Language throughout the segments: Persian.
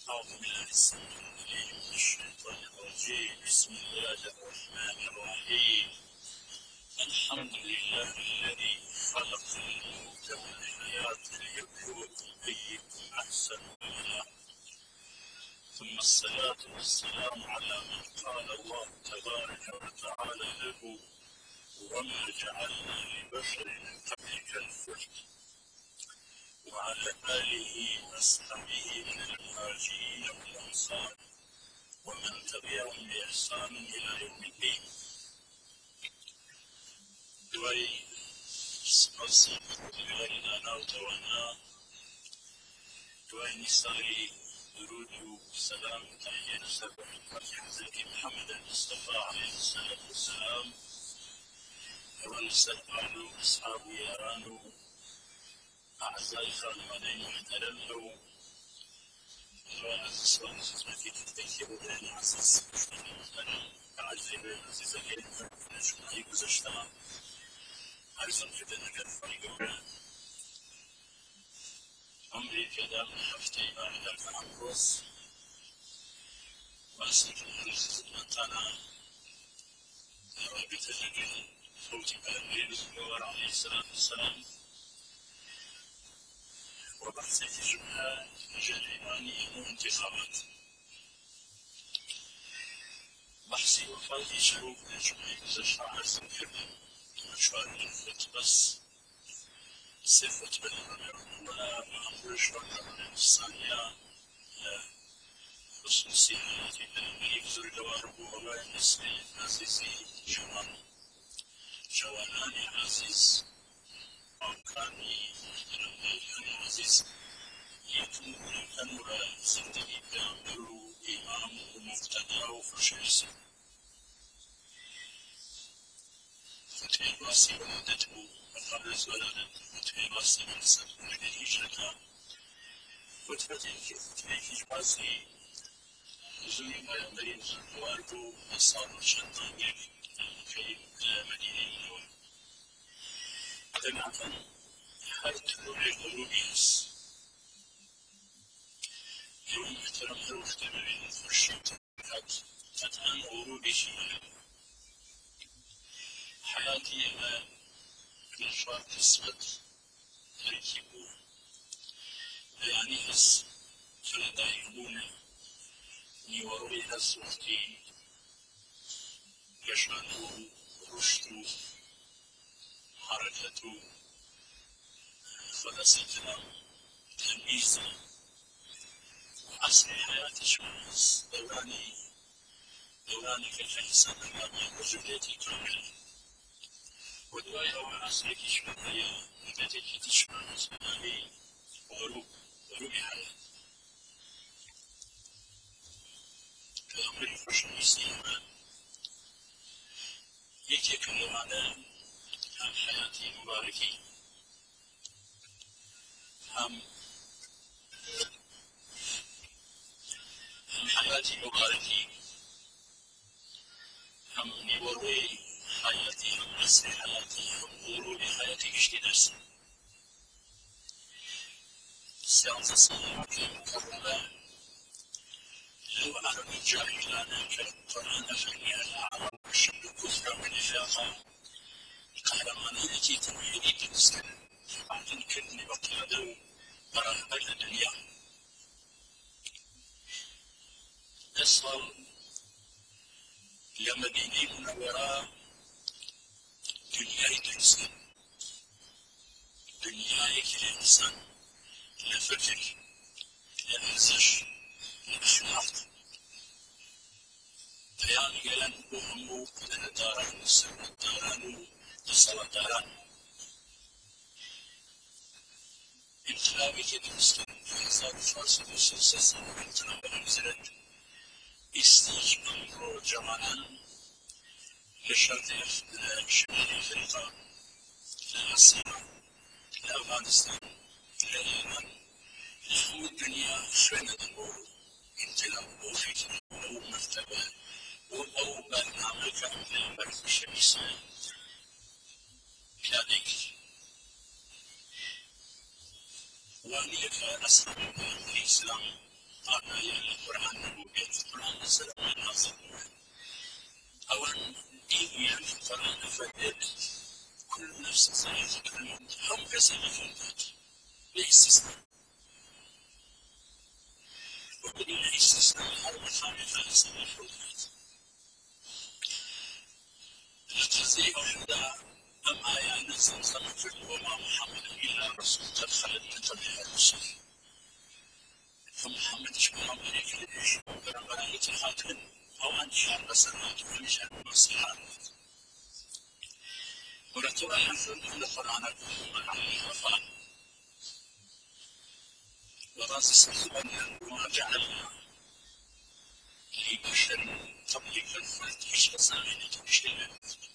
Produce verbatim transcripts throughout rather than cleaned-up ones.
أعوذ بالله السميع العليم من الشيطان الرجيم بسم الله الرحمن الرحيم الحمد لله الذي خلق الموت والحياة ليبلوكم أيكم أحسن عملا ثم الصلاة والسلام على من قال الله تبارك وتعالى له وما جعلنا لبشر من قبلك الخلد وعلى آله وأصحابه من المهاجرين والأنصار ومن تبعهم بإحسان إلى يوم الدين. دوای سپاسی خدای ناناوتەوەنا دوای نیساری درود و سلام تهیه لەسەر بەڕێکەوتی حەزرەتی محەممەد المستەفا عەلەیه السەلات وەسەلام ئەوە لەسەر ئال و ئەسحاب و یاران و ئەعزای خانوادەی محتەرەم ئەو سوال خدمەتی تکتێکی بۆ بەیانی عەزیز عەزیزەی بێ عەزیزەکەی لە جومعەی گوزەشتا عەرزم کردن ئەگەر خۆی گەورە ئەمری پێدا هەفتەی بارەدا کە ئەمڕۆز باسێکی خزمەتتانە رابطە لەگەڵ خەوتی پەیغەمبەری بزرگوار عەلەیه السەلات وەسەلام و بەحسێکیشم هەیە ژێرەیمانی هەموو انتخابات بەحسی وەفاتی شەروف لە جومعەی گوزەشتا عەرزم کردم چوارمین خۆتبەس سێ خۆتبە لەڕێوە ئەمڕۆژ وەکەڕێ قسانیە لە خصوصی حیاتی پەیغەمبەری بزرگوار بۆ ئەوەی نسلەی عەزیزی جوان جوانانی عەزیز باوکانی محتەرەمەکانی عەزیز یەکم بوونەکەن بە زیندگی پەیغەمبەر و ئیمام و مقتەدا و خۆشەویست خۆتبەی باسی عودەت بوو بەقەبل زۆرانە خۆتبەی باسی مەقسەد لەگەڵ هیجرەکە خۆتبەتێکی خۆتبەیەکیش باسی زووی پەیغەمبەری بزرگوار بوو لە ساڵ چەندانێک کەی لە مەدینەی منەوە دەناکەن هەر ترۆرێک غەروبی هەست ئێوە محتەرەم هەر وەختە ببینن خورشید کات قەتعەن غەروبێکی هەیە حیاتی ئێمە لە چوار قسمەت تەرکیب بووە بەیانی هەست کە لە دایکبوون نیوەڕۆی هەست وەختی گەشانە و ڕشت و حرەکەت و خەلەسەتە تەمیزە عەسری حیاتیشمان هەست دەورانی دەورانێکە کە ئینسان هەنگاوی بەجێبێتی کامل و دوای ئەوە عەسرێکیشمان هەیە مدەتێکی تریشمان هەست بە ناوی غەروب غەروبی حیات پەیغەمبەری خۆشەویستی ئێمە یەکێکە لەوانە هەم حیاتی مبارەکی هەم هەم حیاتی مبارەکی هەم نیوەڕۆی حیاتی هەم عەسری حیاتی هەم غەروبی حیاتی گشتی دەرسن سیانزە ساڵی مەکەی مکەڕەمە لەو عەرەبە جاهیلانە کە قورئان ئەفەرمیە لە عەرەب شر و کوفر و نیفاقە قەهرەمانانێکی تەوحیدی دروستکردن عادلکردنی بە قیادە و بەڕێوەبەر لە دنیا دە ساڵ لە مەدینەی منەوەرە دنیای دروستکرد دنیایەکی لە ئینسان لە فکر لە ئەرزش لە ئەخلاق پەیامیگەران بۆ هەموو قەدەرەداران و سەرمەتداران و دەسەڵاتداران انقلابێکی دروستکردن لە هەزار و چوارسەد و سێ ساڵ انقلاب هەڵبژێرد ئێستاش ئەمڕۆ جەوانان لە شەرقی لە شمالی ئەفریقا لە ئاسیا لە ئەفغانستان لە ئێران لە هەموو دنیا خوێنەدەن بۆ انقلاب بۆ فکر بۆ ئەو مەکتەبە بۆ ئەو بەرنامە کە پەیغەمبەر خۆشەویستە پیادەی کرد وانەیە کە ئەسحابی پەیغەمبەری ئیسلام آنهای القرآن نبوغيت القرآن نزل من نازل أولا إيه القرآن فدد كل نفس ذائقة الموت هم كسر الموت باستثناء وبدون استثناء الحرب الخامسة لسنة الحدود التزيء وحدة أما يا نزل خلق وما محمد إلا رسول قد خلت من قبلها الرسل فمحمد محمد يكلمش بربنا يتخاطب أو أن شعر بسرات ونشأ بمصلحات ورتب حفظ كل قرآن عليه وفاء وراس استخدام وما جعلنا لبشر قبلك الخلد عشر سنين تمشي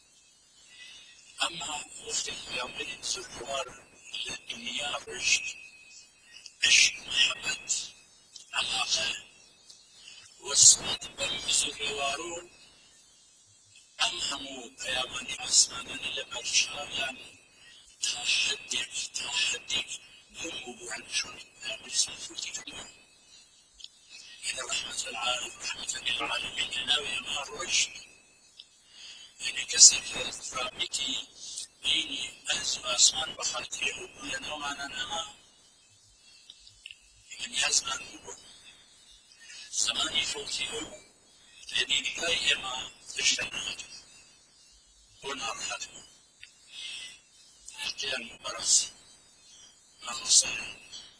أما وقت اليوم الزوار الدنيا برشد أش محمد علاقة والصمت بالمزوار أم همو بيامني أسمانا لبرشايا تحديك تحديك هم عن شرط بسم الله إن رحمة العالم رحمة للعالمين ناوي ما الرشد إن كسر ثابتي بيني أنس وأسمان بخلقه لنا وأنا نما من يزمان زماني فوتيه لدي غير تجتمعته هنا رحته القيام برأس مخلصا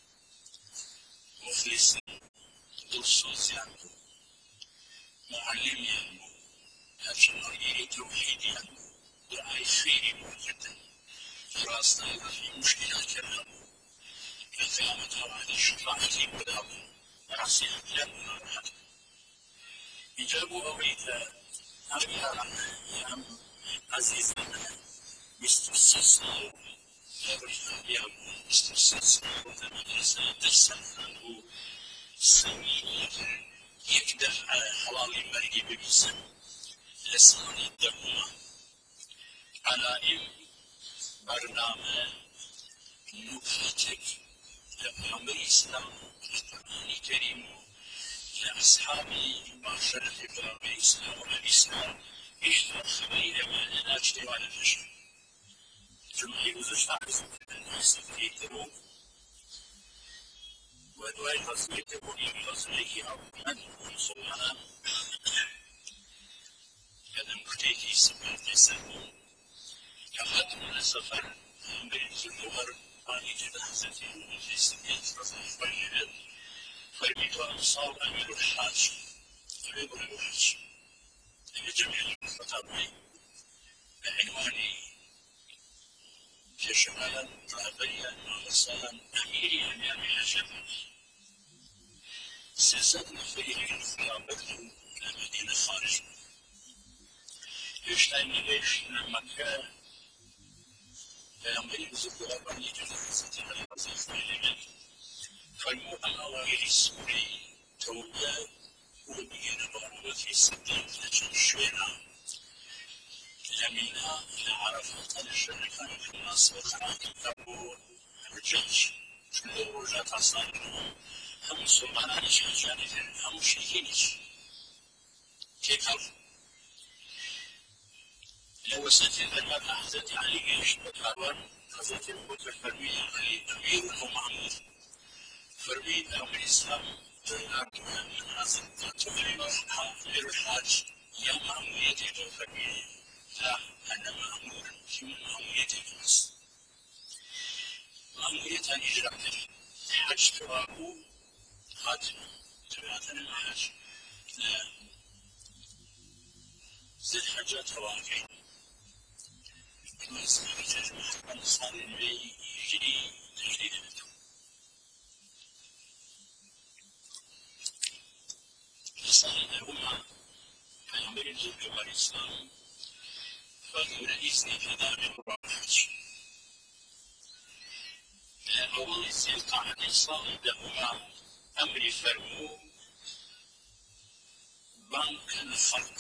مخلصا دلسوز عنه معلم عنه أجمعي توحيد عنه دعاء خير موجود فراسنا في مشكلات عنه كثامة هذه الشفاعة بدأه رأسي أجمع رحته إجابوا أويتا أبيها يا عزيزنا مستسسنا يا مستسسنا وتمنيسا تسنه سميني يكدر حلال مرقي ببسن لساني الدموع على إم برنامج مفاتك لمحمد الإسلام القرآن الكريم لأصحابي معشر إبراهيم الإسلام والإسلام إشتر خبير ما ناجد على الفشل ثم يوزش عز الناس في الدروب ودواء تصوير تبوني بغزلك أو أن سبحانه كذا مختيكي سبحانه سبحانه كحد من السفر بين الزهور عن جنازة في سبيل تصنيف فرميت أنصار أمير الحاج أمير الحاج لجميع المتابعين بعنوان كشمالا رهبيا ومرسلا أميري أمام الجبل سلسلة خير خيابته لمدينة خارج يشتغل ليش مكة فينبغي بزرق أربعين جنازة على وظيفة اليمن فالمؤمن غير السوري توبة وبين ضرورة السدين لجل الشوينة لمنا لعرفة الشركة في الناس وخلاق الكبور الجيش كل الرجات أصلاً هم سلطان الشيخ هم شيخينش كيف لو سجل لما حزت علي ايش بتعبر حزت البوت فرمي علي أمير ومعمود فرمي أمر الإسلام تناك من حزت تفريم أمير الحاج يا معموديتي فرمي لا أنا معمود في معموديتي بس معموديتي إجراء حج توابو خاتم تبعتنا الحج لا زد حجة توابي الإنسان يجمع الإنسان اللي يجري تجريد الإنسان الأمة فيعمل الزوج والإسلام فيرئيسني في دار الرحج أول الزلقة الإسلام الأمة أمر فرمو بنك الخلق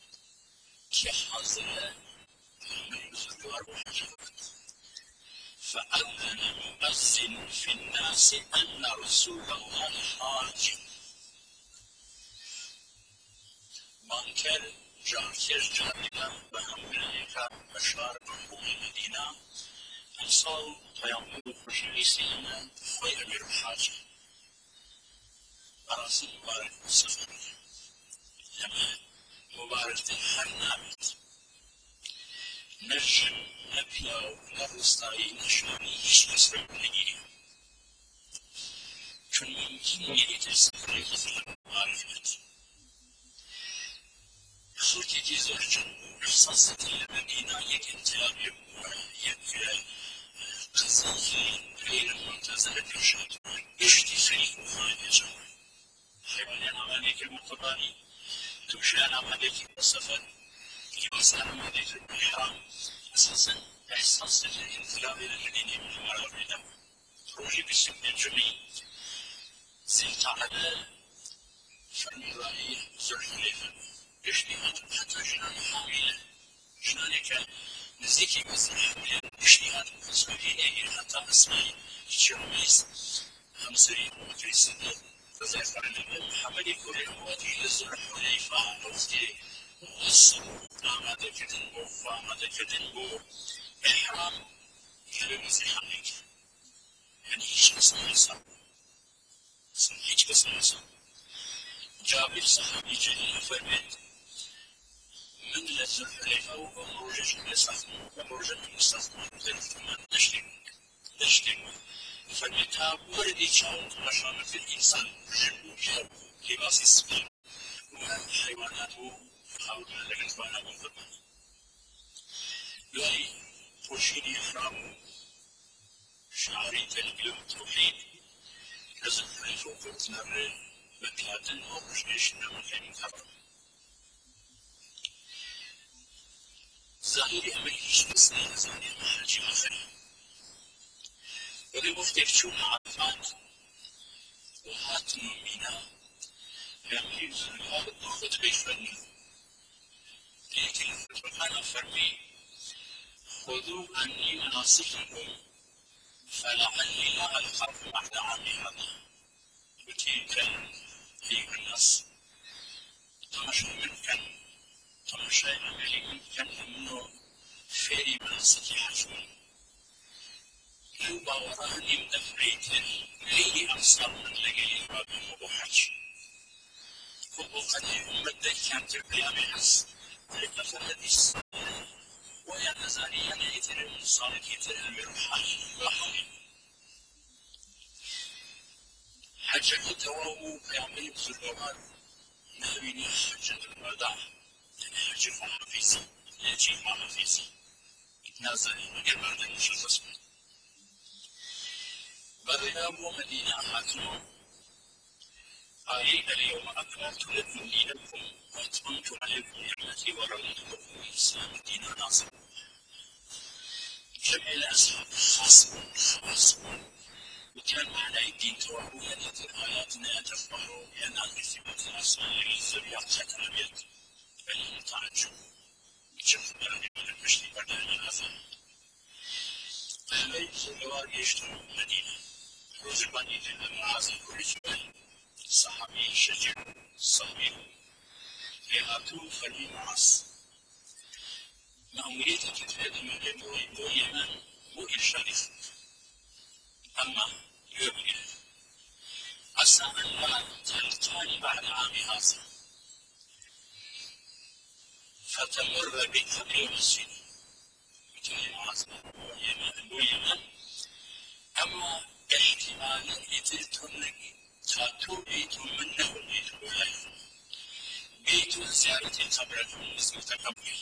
كحظر من الزوج والرحج فأذن مؤذن في الناس أن رسول الله حاج. بانكر جاركش جارينا بهمريكا بشار بحوم المدينة انصال پیامبر خوشویستی خوی امیر حاج براسل مبارک سفر لما مبارك هر نابت نجم نبياو نروستاي نشاني هیچ کس رو نگیریم چون ممکن نیست سفر خزر معرفت خلقی که زور جنبو احساساتی لمدينة یک انتلابی یک قضیه غیر منتظره پیشاد اشتی خیلی مخالفه حيوانات عملية المقباني تمشي عملية السفر لباس عملية الإحرام أساسا إحساس الانقلاب إلى المدينة من المرابطة خروجي بالسكن الجميع زلت على فرمي زرحليفا اجتهاد حتى جنان حاملة جنانك نزيكي بس حاملة اجتهاد مسؤولية حتى أسمعي تشرميز همسري وكريسة فذكر النبي محمد يقول الوادي يزرع حليفة نوزي والصبر آمادة كتنبو فآمادة كتنبو إحرام كلمة حقيقة يعني هيش قسم نصر هيش قسم نصر جابر صحابي جليل فرمت من لزر حليفة ومروجة المستخدم ومروجة المستخدم ثم نشتم نشتم فرمتها وردي شاون مشانة في الإنسان جنبو جاب لباس السبيل وحيوانات حاولنا لقنطبانا منضبط لاي فرشيني إحرام شعري تلقلم التوحيد لازم حليفة وقلتنا بكلاتن ومجنشنا مكان كبر ظاهري أمريكيش بسنين ظاهري محاجي آخر ولي مفتك شون عرفات وهات مؤمنة يمكن الأرض خطبة فني لكن سبحانه فرمي خذوا عني مناسككم فلعلي لا ألقاكم بعد عامي هذا وتلك في الناس تمشي منكم تمشي عملي منكم منه فيري مناسكي حجمي لو باوراني مدفعيت لي أنصار من لقلي باب المبوحج وقد مدى كانت القيام حس ذلك فالذي ويا نزاري أنا يتر المصالح يتر المرحاج وحالي حجة تواه يعمل بسلوان نبيني حجة الوداع يعني حجة حفيزي يجي مع حفيزي نازلي مقبل ذلك الشخص بدنا أبو مدينة حاكمه آية اليوم أكملت لكم دينكم وأتممت عليكم نعمتي ورضيت لكم الإسلام دينا ناصر جمع الأصحاب خاصة خاصة وكان معنى الدين توهية آياتنا تفضل بأن الإثبات الأصل للذريات تكرمت بل تعجب بجمع من المشرك بدل الأذى قال يزور يشتروا المدينة رزقني للمعازي كل جبل صحابي شجع صابر لغاتو فرمي معاص مأمورية كتابة من اليمن وإرشاد أما يبقى عسى أن لا تلقاني بعد عام هذا فتمر بقبر المسجد مثل معاص واليمن أما احتمالا يتلتنك تاتو بيت منه بيت ولايه بيت زيارة قبر المسجد تقبل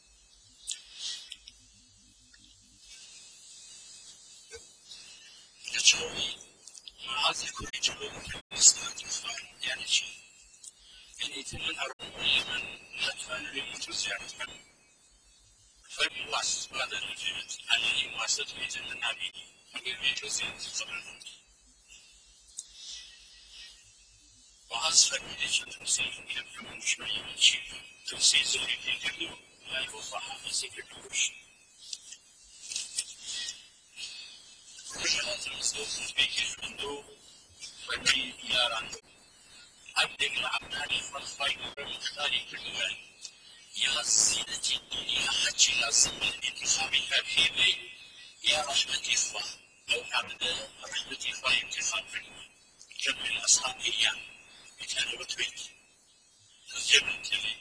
يجوي معاذ كل جبل في المسجد الخارج يعني شيء يعني ثمن أرض اليمن حتى لبيت زيارة فالمواس هذا الجهة الذي واسط بيت النبي من بيت زيارة قبر وأصفر بيت تمثيل يبدو من شوية من شيء تمثيل زهيد يجلو لا يوضح في سكر الوش جهات المسؤول بيكيف عنده فرمي ياران عبدك العبداني والخير والمختاري كل يا زينة الدنيا حتى لازم الانتخاب كبيري يا رحمة إخوة أو عبد رحمة إخوة انتخاب كم من أصحابية كانوا بتويت الجبل تلي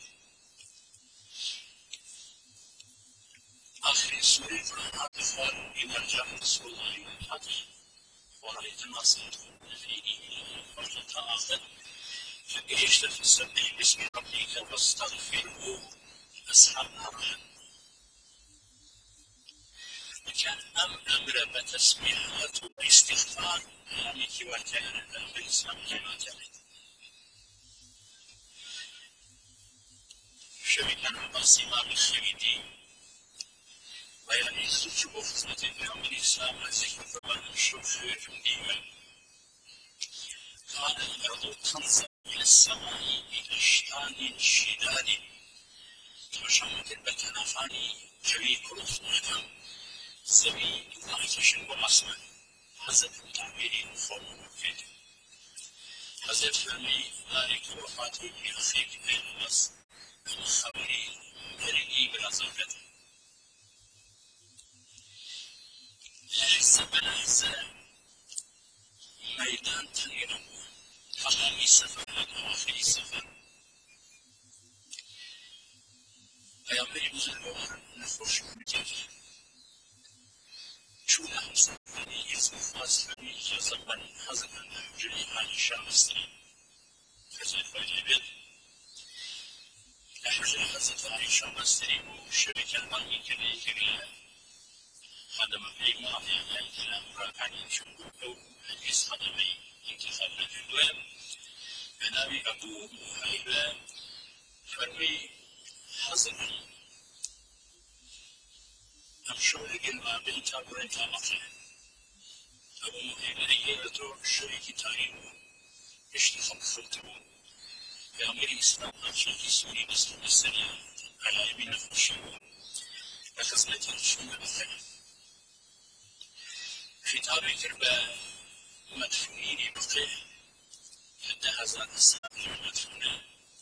آخر سورة فرحات إخوان إذا جاء رسول الله الحق ورأيت الناس يدخلون في دينه فرحة آخر فإيش تسبح باسم ربك واستغفره أصحاب الرحمن كان أم أمر بتسبيحات واستغفار يعني كواتين الأمر الإسلام كواتين شبكة بصيمة بالخريدي ويعني سوف بفتنة الأمر الإسلام ذكر ثمان الشوفير ديما كان الأرض تنزل إلى السماء بأشكال شداد تشمت البتنافاني جري كرس محكم سبي نحتشن وأسمن حزب التعبيرين فوق مكيد حزب فرمي ذلك وفاتي بأخيك بين الناس من خبري برئي برزاقته لحسب الأحزاب ميدان تنيرم حقامي سفر لأواخر سفر أيامي بزلوان نفوش مجد شو نحسن فني يزم فاز فني يزمن حزبا جري عن شامستري حزب فجبت لحجر حزب عن شامستري وشبكة الماني كذي كذي هذا مبني معي يعني كلام راكعني شنقو حديث هذا مي انتخاب الجدوان بنابي أبو هيبة فرمي حزبي أمشوا لقلبا بنتا برنتا مطلع أبو مهيبة إيرتو شريكي تاينو اشتخم خلتو بأمر الإسلام أشيكي سوري بسم السريع على يمين الشيوخ أخذنا الشيوخ الثاني خطابي كربا مدفونين بقي حتى هزار السابق مدفونين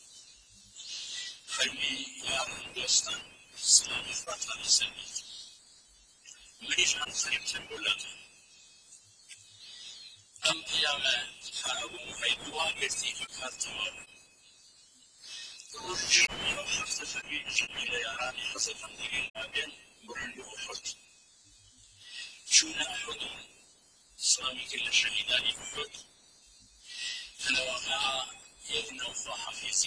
فرمي يا رب دوستان سلام إخواتنا السلمي مريج عن خريبة البلاد أم قيامة حاول مهيدوا قرتي فكارتوا روح جميع وحفظ فرمي جميع ياراني حزفا لغين بابين برندو أحد شون أحد سلامي كل شهيداني أحد فلوقع يغنوف حفيظي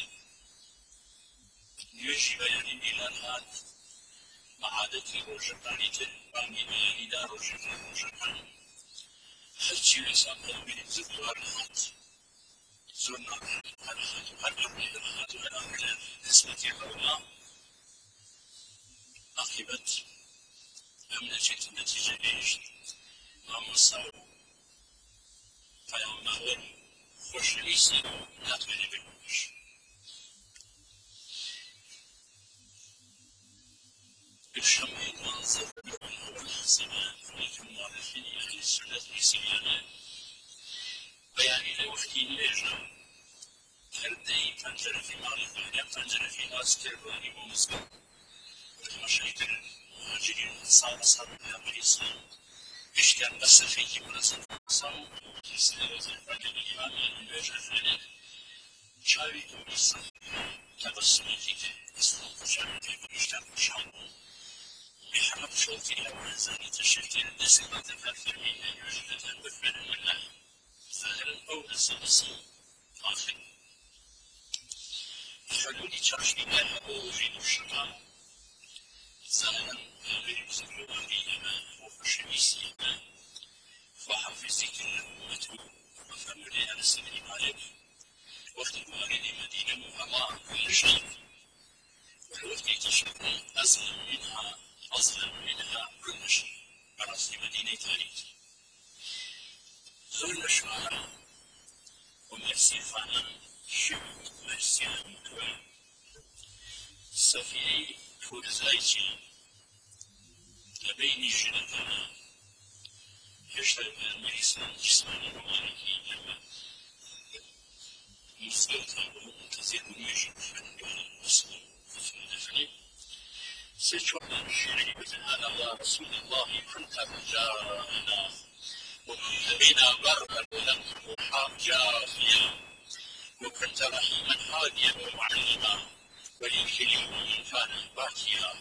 يجب يعني إلانات معادتي روجبانيتن باني بياني دا روجبان روجبان حجي لسان قلبي زدوار الحات زرنا الحات وهل أبني الحات وهل أبني نسبتي حولا عقبت أمنا جيت النتيجة إيش ما مصاو فيوم أول خوش ليسي لا تبني بالوش الشمعي المنظر والحسنات في المؤلفين أهل السنة الإسلامية بياني لوحدي ليجا كردي تنجر في معرفة يا تنجر في ناس كرباني ومسكن والمشايخ المهاجرين صار أصحاب الأمر الإسلام إيش كان بس فيك مناسب صام الإسلام فجد الإمام ليجا فعلا شاوي الإسلام تبصمي فيك إسلام فشان في مجتمع شعب بحرب شوطي أو نزاني تشكيل نسبة فالفرمية يوجد بالفعل والله فهل أو السلسل آخر حلول ترشيدها ووجد الشقاء زمنا غير زمواني أما وخشميسي أما وحفظك الأمة وفرمي على سبيل مالك وقت الوالد مدينة مهما كل شيء والوقت تشكي أزمن منها أصلا منها كل شيء برأس مدينة تاريخ زرنا الشعراء ومرسي فانا شبت مرسي المتوى صفيعي فرزايتي لبين جنتنا رشد الإسلام جسماني ومعنوي لما مستوطن ومنتزه ويجب أن المسلم في الدفن سيشوفنا الشيعي بإذن هذا رسول الله كنت رجاءنا وكنت بنا برا ولم تكن جافيا وكنت رحيما هاديا ومعلما وليك اليوم كان باكيا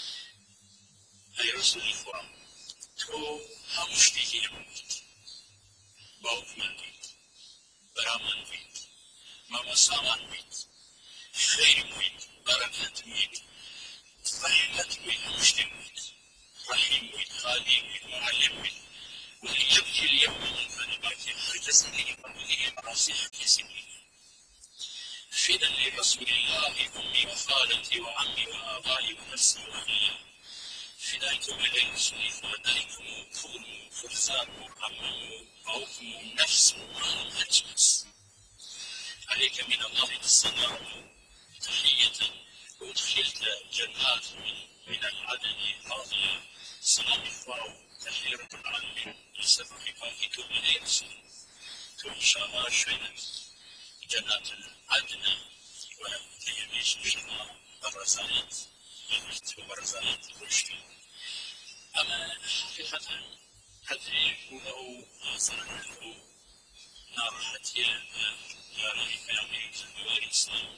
أي رسول الكرام تو همشتي يموت باوك من بيت برامن بيت ماما سامان بيت خير بيت بركة بيت رحمة بيت مشتي بيت رحيم بيت خالي بيت معلم بيت واللي يبكي اليوم من كلمات حجز لي وملئ نصيحتي سني فدا لرسول الله أمي وخالتي وعمي وآبائي ونفسي وأهلي فداكم إليكم فداكم كونوا فرزاكم عموا أوكم نفس ما أجلس عليك من الله السلام تحية وادخلت جنات من, من العدن راضية سلام الفرو تحية رب العالمين لسفر باقيتم إليكم إن شاء الله شوية جنات العدن وتيميش إن شاء الله الرزايات وبرزايات الرشد أما حقيقة قد يكون صنعه نارحتي ياري كلامي سنوى الإسلام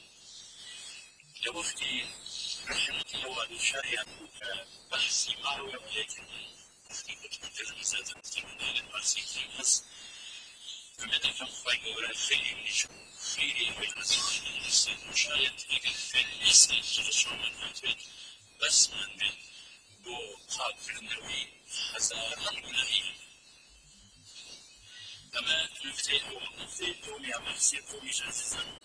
لوقتي رحمتي وأن شارع بحثي معه ولكن وقتي كنت متلمسة تمنى للبرسيكي بس فماذا كان خير الخير نشو خيري بالعزيز الإنسان مشاهد لقد الإنسان تغشو من هاتفين بس من بين بو قادر النووي حزارا ملاهي أما نفتيه ونفتيه ويعمل سيطو بجاززا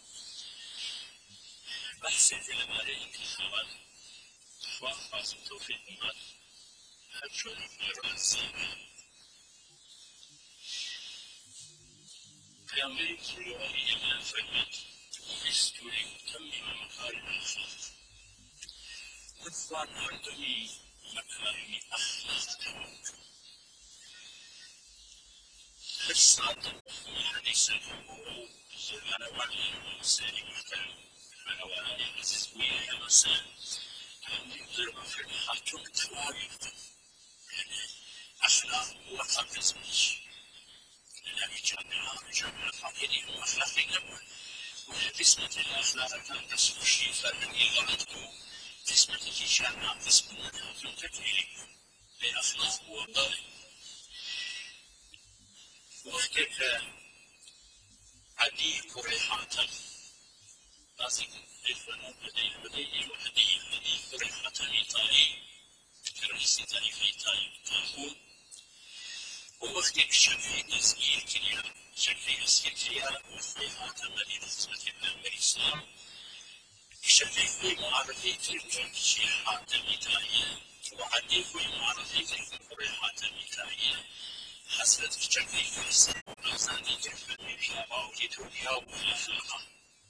بحثي في المالي انتخابات وأخواص التوفيق المال حجو الرأسي قيامي كل ولي من الفرمات ويستوري متمم مكارم الأخلاق والظن عندني مكارم أخلاق تموت الصادق حديث الحقوق أنا وعلي وإنساني محترم أنا وعلي عزيز ويا مساء يضرب في الحاكم التواريخ يعني أخلاق وأخلاق زميش لأن جامعة جامعة فاقدين وأخلاقي نبوي وبسمة الأخلاق كان تصف الشيء فالذي غلطه بسمة الجامعة بسمة الأخلاق تكيلي لأخلاق وضعي وقتك عدي قريحاتا لازم الفن بدي بدي وهدي هدي قريحاتا إيطالي كرئيسي تاريخ إيطالي تاخون ووقتك شكري تسجيل كريا شكري أسكي كريا وقريحاتا مدينة خدمة الأمر الإسلام شكري في معرفة الجنشيحات الإيطالية وعدي في معرفة القريحات الإيطالية حسرت الشكل في السنة وزاني جفت من شاباوتي توليها والأخلاق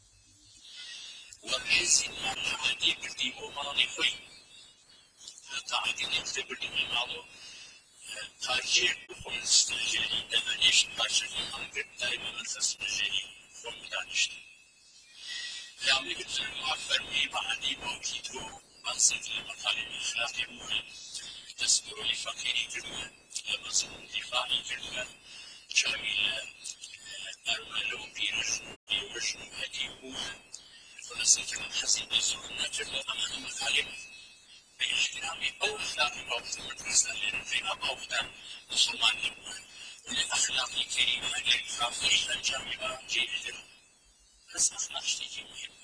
والحزن والحادي بدي وماني خوي تعدي نكتب لي من معلوم تاجير وخوي استجيري دمانيش باشري هنجر دايما نفس بجيري ومدانشت يعمل قلت المعبر بي بعدي باوتي تو منصف لمقالي الأخلاقي مهم تسبر لفقيري كلمة لمزون دفاعي كلمة شامل أرملو بيرشن بيرشن هديمون فلسفة الحسين يزورنا جل أمام مكالمة باحترام أو أخلاق موت المدرسة في أبوفنا مسلمان يمون ولأخلاق كريمة للفافرين الجامعة جيدة بس أخلاق شيء مهم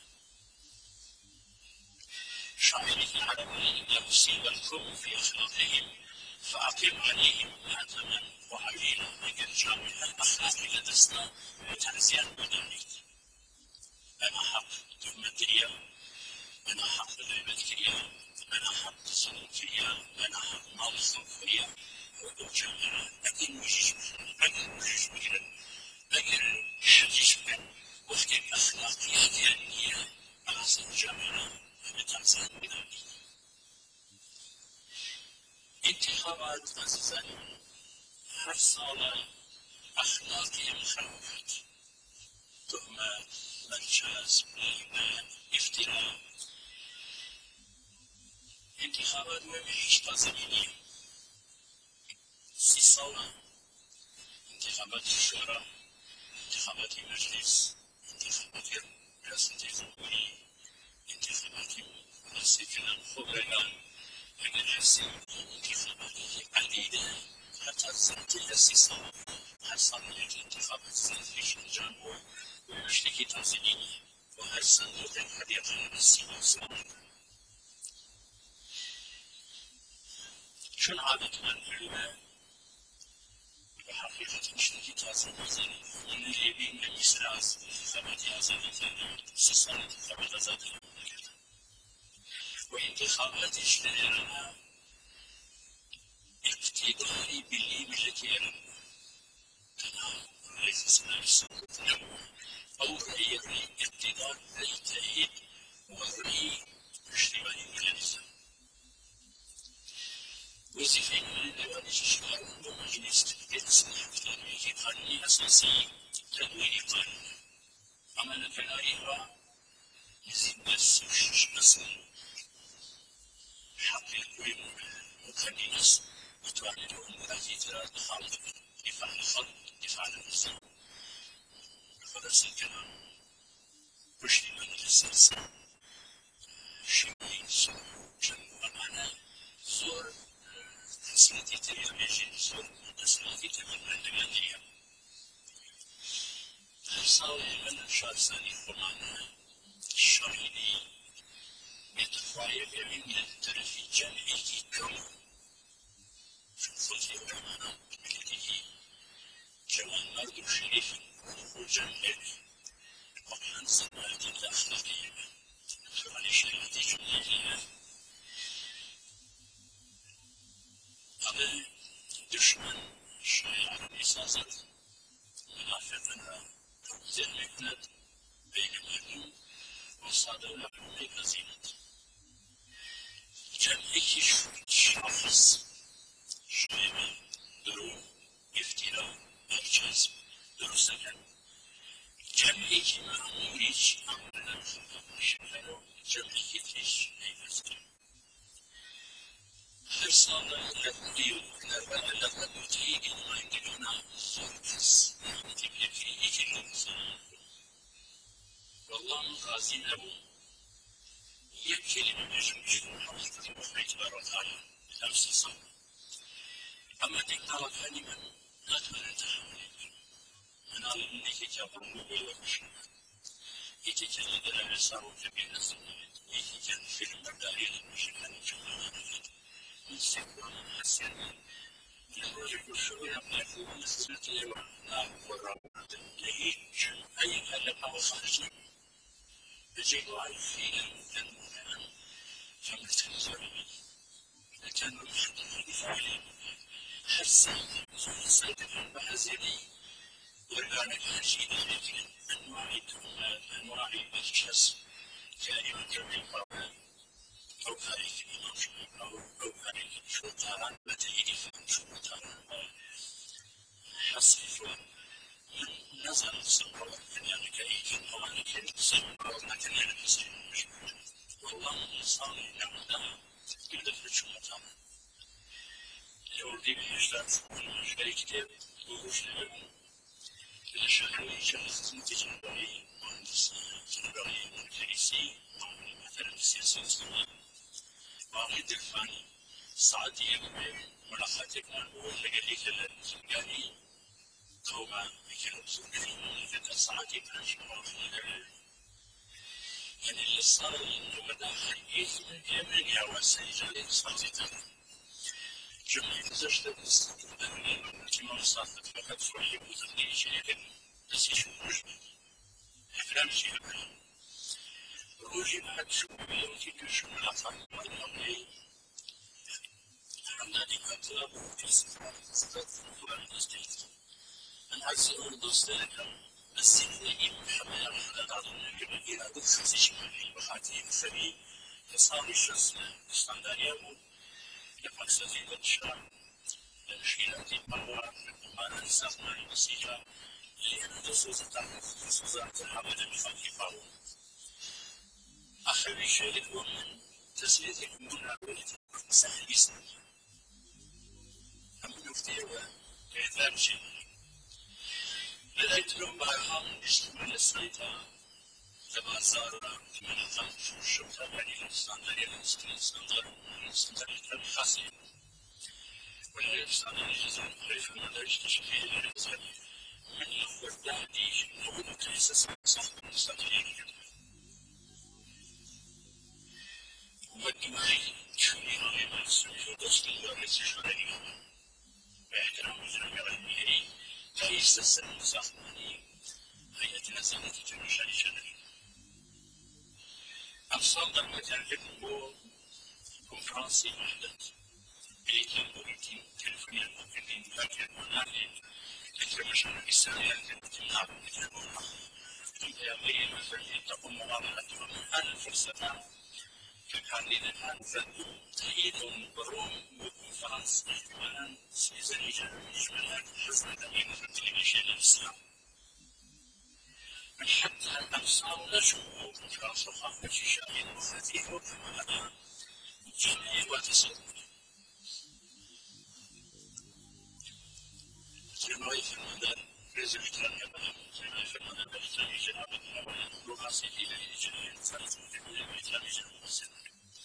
شامل العالمين يصيب الكون في أخلاقهم فأقم عليهم مهتما وعليلا لقد جامع الأخلاق لدسنا وتنزيا بدنك أنا حق دمتريا أنا حق دمتريا أنا حق صنوتريا أنا حق موصوفريا وجامع أجل وجيش أجل وجيش مجرد أجل حجيش من وفق الأخلاقيات يعني أحسن جامعنا بتنزيا بدنك انتخابات عزيزاني هر سال أخلاقي مخالفت تهمة مركز غيبة افتراء انتخابات مهمش تازگی سی سال انتخابات شورا انتخابات مجلس انتخابات رئاسة جمهوری انتخابات مؤسسة الخبراء اگر هستی انتخابات عدیده حتی ذات سی سال هر سال یک انتخابات ذاتش انجام و مشتکی تازگی و هر صندوق حدیقه سی سال چون عادت من علمه و حقیقت مشتکی تازگی زنی من لیبی نمیسر از انتخابات آزادی تنید سی سال انتخابات آزادی نکردن و انتخابات اشترانا اقتداری بلی ملت ایران تنها رئیس سنای سقوط نمو او رأی رأی اقتدار رأی تأیید و رأی اشتباهی مجلسه وظیفه من لوانی ششکار و مجلس اصلاح تنویج قانونی اساسی تدوین قانون عمل کناری ها يزيد بس وش مثلا حقيقي مقننس وتوعدون مراجعة الخلق دفاع الخلق دفاع عن النظام خلاص الكلام وش من الأساس شيء شنو أنا زور تسليتي تلفزيون زور تسليتي تلفزيون صار من شخصاني خمانة شريدي يتفاعل من الترفي جمعي كم في الخلق والمعنى بمثله كمان مرد شريف وجمع ومن سمات الأخلاقية فعلي شريدي جمعية هذا دشمن شائع الإساسات منافقنا زلمة بين مهنم وصادوا لهم بمزينة جمعي شخص شبه درو افتراء مركز درستكن جمعي معموليش عملنا شبه جمعي تيش نيفزكن هر سالة لديو لربنا لديو تيجي ما يجينا صورتس يعني تبقى في إيجي الإنسان والله مغازي نبو يكلم مجموعة محافظة وحيد برطانة نفس صنع أما تقدر ثاني من لا تمنع تحمل من على إنك تقوم بالوحش يتكلم على الصاروخ بين الزمانات يتكلم في المداري المشكلة جمعنا يستقبل حسنا يخرج الشغل من المسجد ولا قرابة لهيج أي هذا أو خارج يجب على فينا أن فمتنزل لكن المحدث فعلي حسن صدق بحزني وكان الحشيد لكن أنواع أنواع الشخص كائن كالقرآن أو خارج الإمام أو أو خارج الشوطان بتأييد فهم شوطان حصيف من نظر الصبر كذلك يمكن أن يكون لكن الحسين مش والله صار نعمة يدفع شوطان يودي بيشتغل في كتاب ويشتغل الشهر يجلس تجربي مهندس تجربي مدرسي مثلا السياسة الإسلامية واحد الفاني سعدي ملاحظتك من هو اللي قال لي توما يكلم سوري إذا سعدي كان شيء يعني اللي صار إنه بدأ حقيقي من يمين يا وسيلة صارت جمعية زوجة الاستقبال كما صارت فقط شوية وتغيير شيء بس يشوفوش أفلام شيء روجي بعد شوية وكيف شو الأفعال والمبني عندنا كتاب في صفات القرآن الكريم من أجل الدوستان بس اللي محمد على بعض الجماهير هذا الخمس شمالي وخاتم الثري يصاب الشخص استنداريا يبقى سزيد الشرع المشكلة المرة ساختمان مسیحا لأن دسوس التعريف دسوسات العمل بخفيفة آخر شيء هو من تسلية المناولة سهل يسمى هم نفتيه كإذاب شيء بدأت لهم بأرهام بسم السيطة تبازار من الخمس والشرطة بني الإنسان داري الإنسان استنظر الإنسان داري الخاصي والإنسان الجزء خليفة ما داريش تشكيل الإنسان من يخبر دادي نقول تحسس صح مستقيم والدماغ شوني رأي ما تسميه دستي ورسي شرعي باحترام الجميع الميري تأيس السن صاحبني هيئة نزالة جميع شرعي أفصل المجال للنمو كونفرنسي وحدة بيتين بويتين تلفوني المؤمنين لكن منالي لكرمشان إسرائيل كنتنا بمجموعة يغير مثل تقوم مواضعتهم عن الفرصة كان لنا نفذ تأييد بروم وكونفرنس احتمالا سيزن إجمالا حسن تأييد في التلفزيون الإسلام من حتى الأبصار نشوه كونفرنس وخافة شاشين وخاتيه وكما جمعي وتصدق جمعي في المدن رزق تركبها جمعي في المدن بحتاج جناب الأول رغاسي إلى جميع ثلاث مدن بحتاج جناب السنة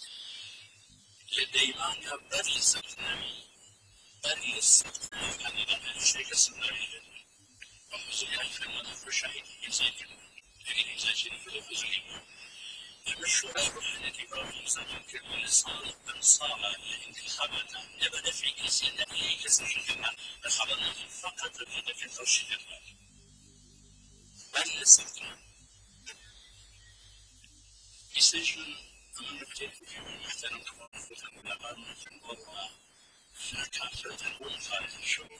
لديما بر الاستثنائي بر الاستثنائي كان لنا الشيء السنوي وخصوصا في المدن شهيد يزيد لكن يزيد في الخزي المشروع التي إبراهيم سلم في اللسان أنصار الانتخابات يبدأ في كيسين نبيه كسجلنا الخبر فقط يبدأ في ترشيد بر الاستثناء يسجل أمام التلفزيون المحترم توقف العلماء في الوضع كافة والخارج الشعوب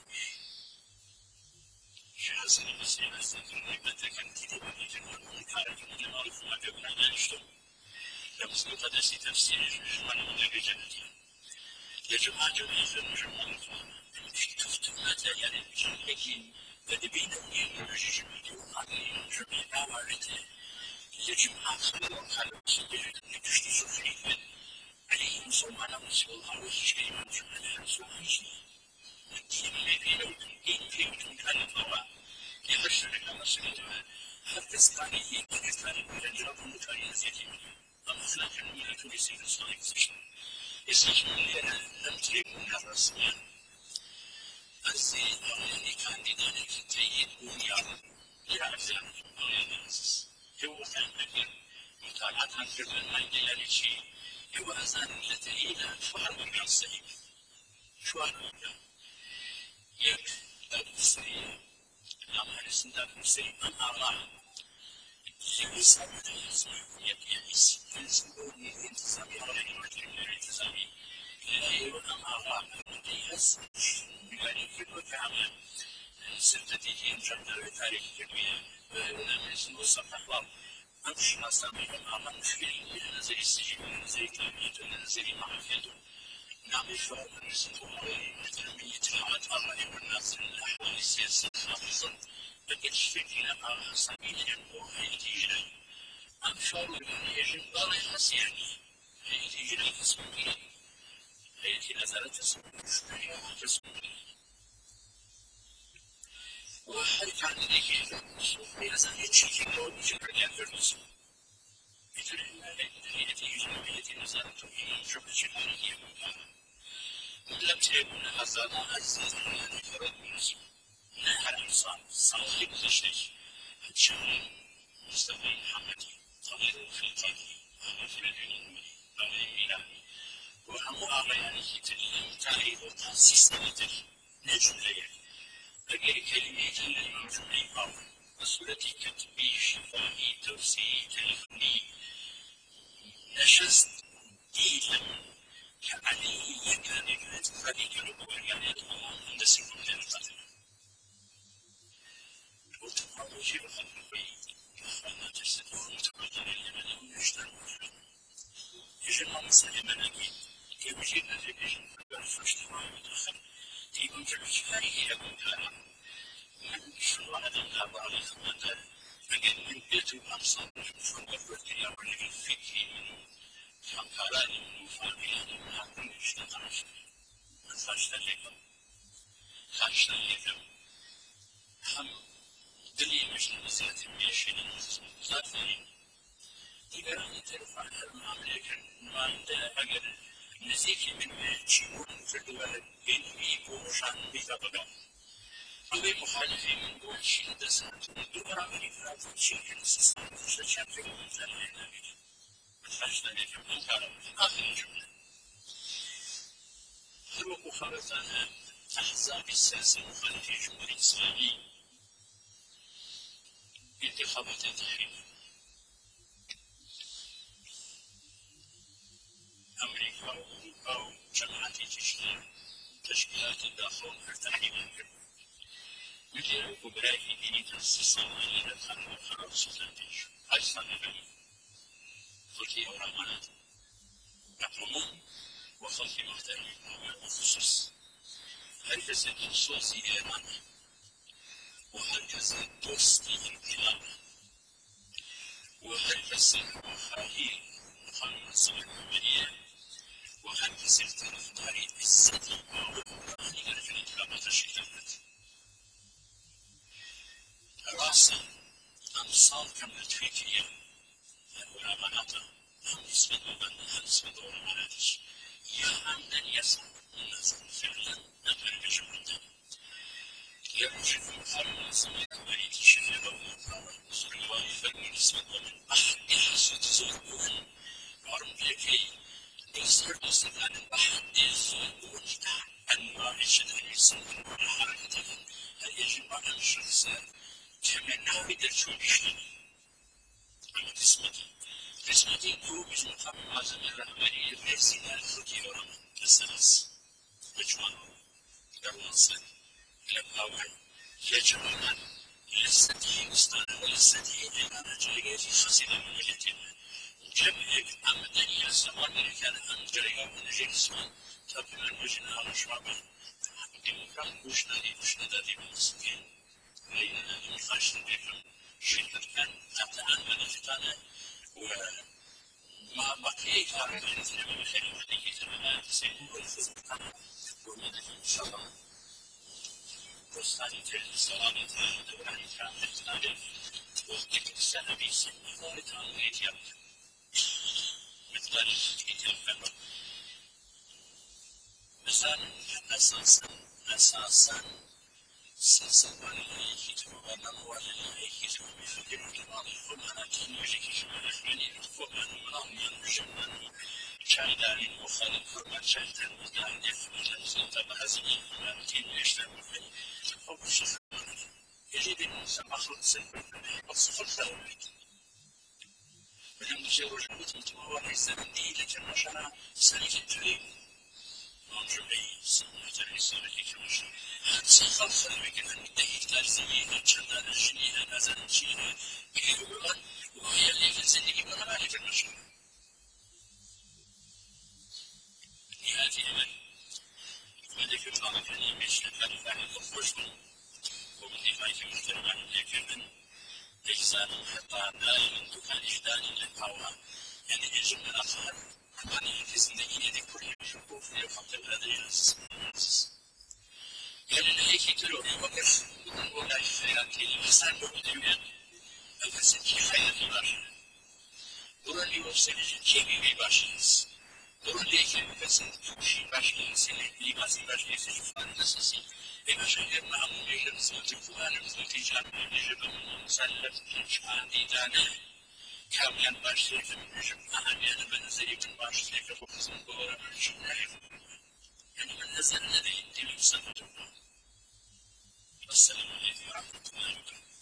جهاز المسيح السنة يبدأ كان كتابة جنوب الخارج من المعرفة ما قبل أن يشتغل لمس قدس تفسير من مدرجة يجمع جميع المجموعة شفت ما يعني لكن تدبين يرجع جميع جميع عوارته يجمع خلال خلال سجل يكشف فيه عليهم سمعنا مسؤول عن شيء من جميع السويش الدين الذي لو الدين في مكان الضوء يبشر لنا مسؤولية حتى سكاني كان يجرب مكان يزيد أمثلة من التونسي الصالح يسجل لم تكن الرسمية الزيد يعني كان لذلك التأييد ويعرف يعرف الناس هو كان مثل متابعة في المادة يعني شيء هو أزال لديه شوار من الصحيح شوار من يك السرية الأمر السندان السرية أمر يسمى يقيس يسمى انتظامي على المجرم الانتظامي لا يوهم أمر يس يعني في المكان سنتيه جندر تاريخ كبير ونمس وصف الله أمشي أصابيهم أمام فيلم نزل السجن نزل كلمة نزل معرفته نعم شعور نسيته مثل تلاوة الله والناس الأحوال السياسية خاصة بكشفين أمام سبيلهم وهيتيجنا أم شعور يجب ضالي حسياني هيتيجنا تسمي هيتي نزلت تسمي شوية تسمي واحد كان يجي يزال يتشيكي لو يجب أن يدرس مثل هيتيجنا هيتي نزلت يجب شكرا لم تكن هذا عزيز من فرد النسب نهى الإنسان صاحب الشيء الشمال مستوي حمدي طويل في الطريق في العلم والإيمان وهم أعمال تلهم تعريض وتأسيس نتج نجلية أجل كلمة المجمع مسؤولة كتبي شفاهي توسيع تلفوني نشست ديلا كأني كان يجلس فريق الأول يعني يتمنى عند سكون القتل وتقوم شيء خلفي فأنا تستطيع متقدم لمن يشتغل يجب أن نسلم لك يمكن أن يجب أن تشتغل مدخل تيجي في الشفاهي يكون كلام من شما ندم درباره خودم اگر من بتونم صادش شما بودیم ولی فکری هم کاری مفاهیم هم نشدهش خشته لیکم خشته لیکم هم دلی مشن زیادی میشینی زادی دیگران تلفن هم لیکن من ده اگر نزدیکی من چیون فردوال اینی بوشان بیتابم همه مخالفی من بود شیل دستم دو برابری فرد چیکن سیستم ششم فکر زنی نبید خشته لیکم من کارم آخر جمله هر مخالفان احزاب السياسي مخالفي الجمهورية الإسلامية انتخابات التحرير أمريكا وأوروبا وجماعات تشكيل تشكيلات الداخل التحرير مدير وبراهي ديني تأسيس على الخلق والخراب سلطانتيش أجسام البني خلقي ورمانات مقرمون وخلقي محترمين وخصوص هركز الخصوصي إيران وهركز دوستي انقلاب وهركز المخاهيل قانون الزمن العملية وهركز الطرفداري الذاتي والقرآني في الانتخابات الشتات راسا أمثال كملت فكرية ورماناتا هم نسبة من هم نسبة ورماناتش يا عمدا يسعى الناس فعلا نقل بجمعنا يرجف قانون الزمن العملية شفاء ومقاومة سلوى فرمي نسبة من أحد يحسد زوجون وارمبيكي يصير تصدق الواحد يزول أنواع شدة السنة وحركتهم هل يجب على الشخص كمنه يدرسون بشيء أما قسمتي قسمتي هو بجمع قبل عزم الرحمن الرئيسي الخلقي ورمان السلس مجموعة درونسا لبهاوي يجمعنا لستي استاذ ولستي إمامة جريجي خسيرة من ملتنا جمعك أمدني الزمان كان أنجريها من جنسمان تبين المجنة والشعب إمكان وشنادي وشنادي بالسكين لأننا نمخاش بكم شركة كان تحت أنمنا فتانا وما بقي كارب الإنسان من خير مدني كتبنا تسيبه والفزبطان ومدني إن شاء الله وستاني تلك سلامة دوراني كان لفتانا وقتك السنة بيسن وقتان ويتياب مثل الكتاب مثلا أساسا أساسا سلسلة الكتاب أنا ولا الكتاب بفكر في بعض الفنانات يجيك شمال الفنانين الفنان منام ينجمن شاهدان مخالف فرمان شاهدان مدان يفعل سلطة بهذه الفنانتين يشتغل في حب الشخص يجب أن يسمى سلطة وصف الثورة بدون تجاوز المتن وليس بدي لكن عشان سنة التريم موجودين سنة الرسالة كمش سخر خلوك أن يدهي تلزمي أجندنا شنيها نزل شيها بيروان وهي اللي في الزني بمعنى في المشروع نهاية من وذلك الطلب كان يمشي الحديث عن الخشوع ومن نهاية المجتمع لكن لسان حتى دائما تكون إجدال للقوى يعني يجب أن أفهم أن يكسن إيدي كل يشوفه في خط الأدريس يعني لأيك تلوري وقف ولا يخيرات الإنسان بمدوين الفسد كي خيرات باشا دوران لي وفسد كيمي بي باشيس دوران لي كي الفسد كوشي باشيس اللي بازي باشيس يشوفان نساسي باشا يرمى عمو يجب زوتي فوان زوتي جامع يجب مسلط شان ديدانه كاميان باشيس يجب أهميان بنزري من باشيس وخصم بورا من شنائف يعني من نزل الذي يمكن يسلط السلام عليكم ورحمة الله وبركاته